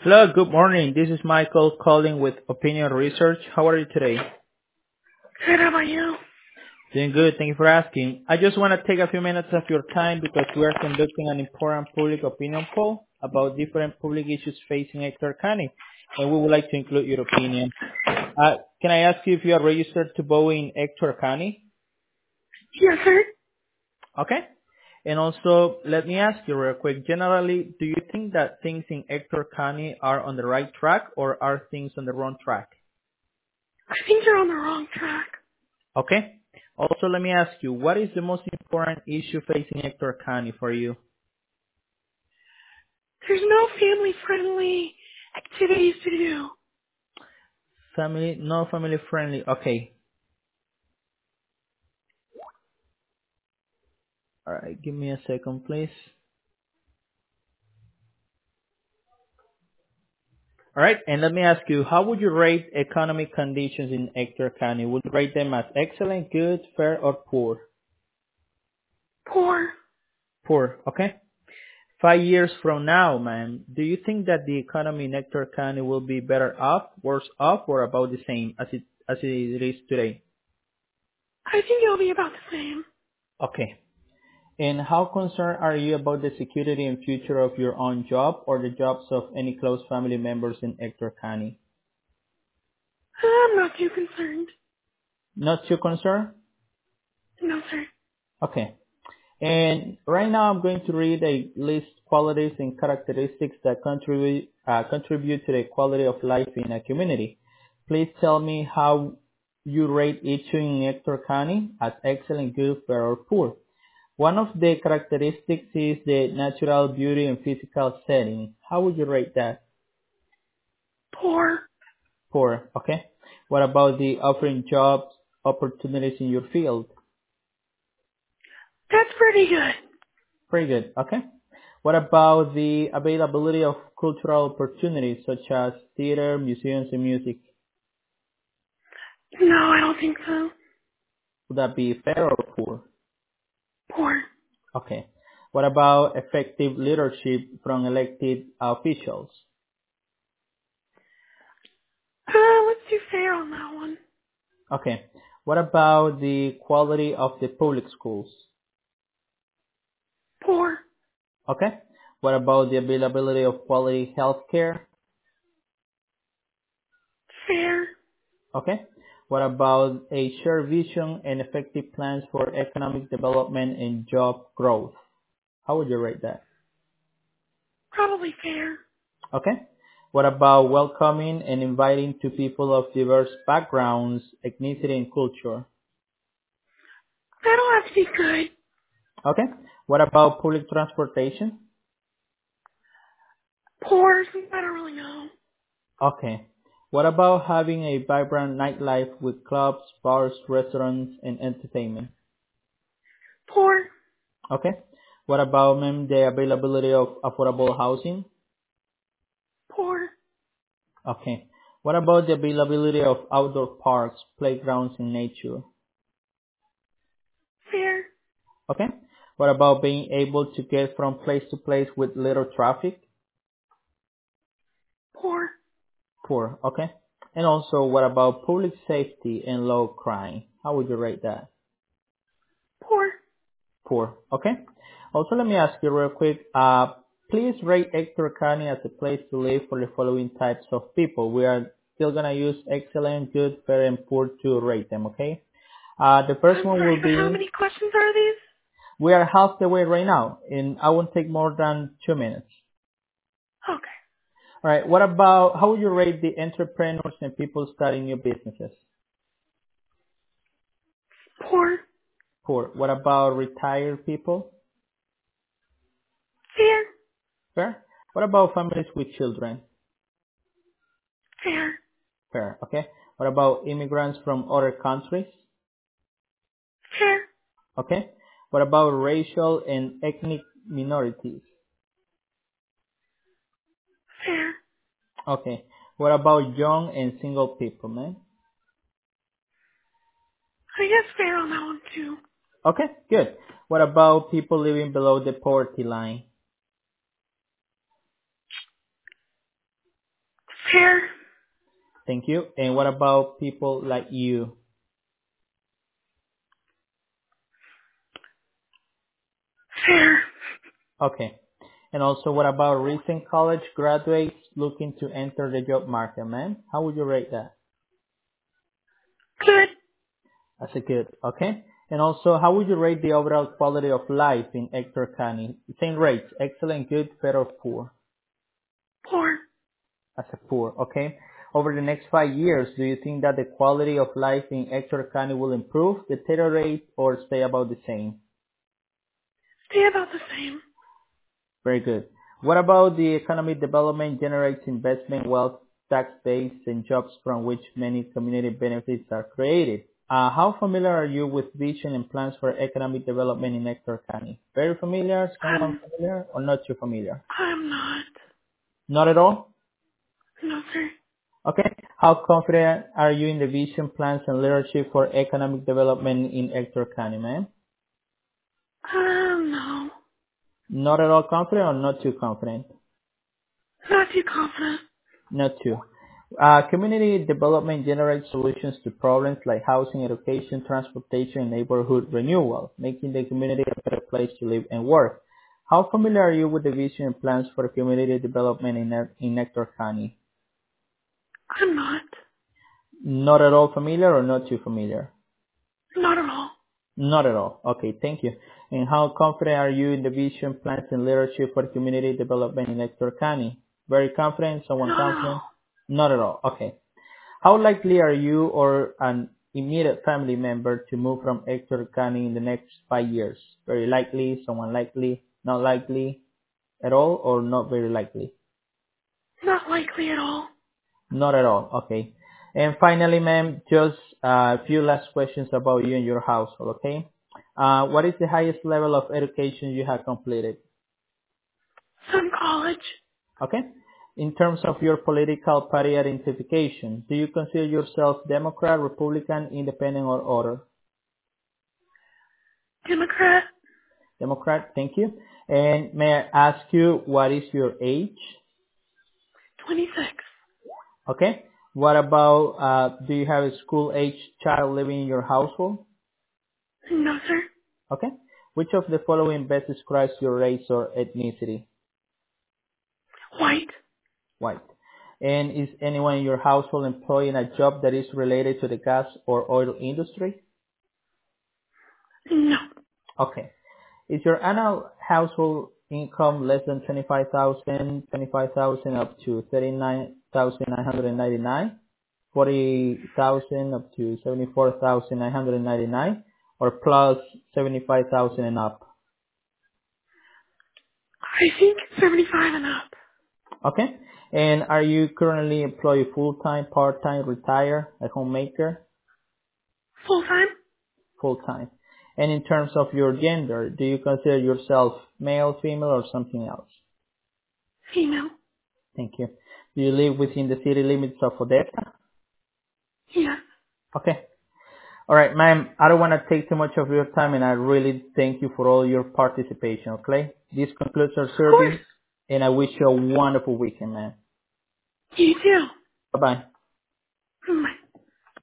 Hello, good morning. This is Michael calling with Opinion Research. How are you today? Good, how about you? Doing good. Thank you for asking. I just want to take a few minutes of your time because we are conducting an important public opinion poll about different public issues facing Hector County, and we would like to include your opinion. Can I ask you if you are registered to vote in Hector County? Yes, sir. Okay. And also, let me ask you real quick. Generally, do you think that things in Hector County are on the right track or are things on the wrong track? I think you're on the wrong track. Okay. Also, let me ask you, what is the most important issue facing Hector County for you? There's no family-friendly activities to do. Family, no family friendly. Okay. All right. Give me a second, please. All right. And let me ask you, how would you rate economic conditions in Hector County? Would you rate them as excellent, good, fair, or poor? Poor. Poor. Okay. 5 years from now, ma'am, do you think that the economy in Hector County will be better off, worse off, or about the same as it is today? I think it'll be about the same. Okay. And how concerned are you about the security and future of your own job or the jobs of any close family members in Hector County? I'm not too concerned. Not too concerned? No, sir. Okay. And right now I'm going to read a list qualities and characteristics that contribute to the quality of life in a community. Please tell me how you rate each in Hector County as excellent, good, fair, or poor. One of the characteristics is the natural beauty and physical setting. How would you rate that? Poor. Poor. Okay. What about the offering jobs opportunities in your field? That's pretty good. Pretty good. Okay. What about the availability of cultural opportunities such as theater, museums, and music? No, I don't think so. Would that be fair or poor? Poor. Okay. What about effective leadership from elected officials? Let's do fair on that one. Okay. What about the quality of the public schools? Poor. Okay. What about the availability of quality health care? Fair. Okay. What about a shared vision and effective plans for economic development and job growth? How would you rate that? Probably fair. Okay. What about welcoming and inviting to people of diverse backgrounds, ethnicity, and culture? That'll have to be good. Okay. What about public transportation? Poor. I don't really know. Okay. What about having a vibrant nightlife with clubs, bars, restaurants, and entertainment? Poor. Okay. What about, ma'am, the availability of affordable housing? Poor. Okay. What about the availability of outdoor parks, playgrounds, and nature? Fair. Okay. What about being able to get from place to place with little traffic? Poor. Poor. Okay. And also, what about public safety and low crime? How would you rate that? Poor. Poor. Okay. Also, let me ask you real quick. Please rate Hector County as a place to live for the following types of people. We are still gonna use excellent, good, fair, and poor to rate them. Okay. The first I'm one sorry, will but how be. many questions are these? We are half the way right now, and I won't take more than 2 minutes. Okay. All right. What about how would you rate the entrepreneurs and people starting new businesses? Poor. Poor. What about retired people? Fair. Fair. What about families with children? Fair. Fair. Okay. What about immigrants from other countries? Fair. Okay. What about racial and ethnic minorities? Fair. Okay. What about young and single people, man? I guess fair on that one too. Okay, good. What about people living below the poverty line? Fair. Thank you. And what about people like you? Fair. Okay. And also, what about recent college graduates looking to enter the job market, man? How would you rate that? Good. That's a good. Okay. And also, how would you rate the overall quality of life in Hector County? Same rates: excellent, good, fair, or poor? Poor. That's a poor. Okay. Over the next 5 years, do you think that the quality of life in Hector County will improve, deteriorate, or stay about the same? Stay about the same. Very good. What about the economic development generates investment, wealth, tax base, and jobs from which many community benefits are created? How familiar are you with vision and plans for economic development in Hector County? Very familiar, somewhat familiar, or not too familiar? I'm not. Not at all? No, sir. Okay. How confident are you in the vision, plans, and leadership for economic development in Hector County, man? No. Not at all confident or not too confident? Not too confident. Not too. Community development generates solutions to problems like housing, education, transportation, and neighborhood renewal, making the community a better place to live and work. How familiar are you with the vision and plans for community development in Hector County? I'm not. Not at all familiar or not too familiar? Not at all. Not at all. Okay, thank you. And how confident are you in the vision, plans, and leadership for community development in Hector County? Very confident? Someone Not at confident? all. Not at all. Okay. How likely are you or an immediate family member to move from Hector County in the next 5 years? Very likely, someone likely, not likely at all, or not very likely? Not likely at all. Not at all. Okay. And finally, ma'am, just a few last questions about you and your household, okay? What is the highest level of education you have completed? Some college. Okay. In terms of your political party identification, do you consider yourself Democrat, Republican, Independent, or other? Democrat. Democrat, thank you. And may I ask you, what is your age? 26. Okay. What about, do you have a school-age child living in your household? No, sir. Okay. Which of the following best describes your race or ethnicity? White. White. And is anyone in your household employed in a job that is related to the gas or oil industry? No. Okay. Is your annual household income less than 25,000 up to 39,999, 40,000 up to 74,999, or plus 75,000 and up? I think 75 and up. Okay. And are you currently employed full-time, part-time, retired, a homemaker? Full time? Full-time. And in terms of your gender, do you consider yourself male, female, or something else? Female. Thank you. Do you live within the city limits of Odessa? Yes. Okay. All right, ma'am. I don't want to take too much of your time, and I really thank you for all your participation, okay? This concludes our Of course. survey, and I wish you a wonderful weekend, ma'am. You too. Bye-bye.